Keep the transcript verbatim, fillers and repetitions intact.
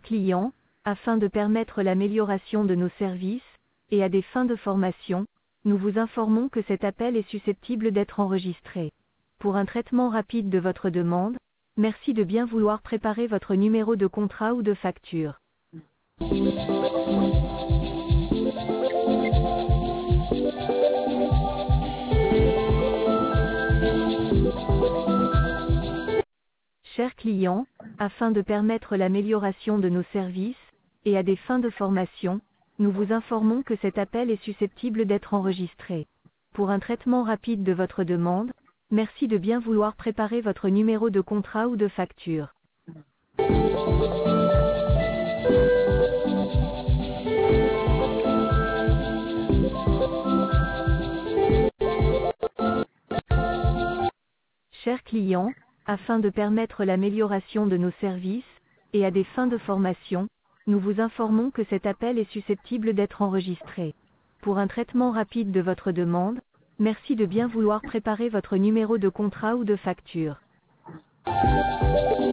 clients, afin de permettre l'amélioration de nos services, et à des fins de formation, nous vous informons que cet appel est susceptible d'être enregistré. Pour un traitement rapide de votre demande, merci de bien vouloir préparer votre numéro de contrat ou de facture. Chers clients, afin de permettre l'amélioration de nos services, et à des fins de formation, nous vous informons que cet appel est susceptible d'être enregistré. Pour un traitement rapide de votre demande, merci de bien vouloir préparer votre numéro de contrat ou de facture. Chers clients, afin de permettre l'amélioration de nos services, et à des fins de formation, nous vous informons que cet appel est susceptible d'être enregistré. Pour un traitement rapide de votre demande, merci de bien vouloir préparer votre numéro de contrat ou de facture.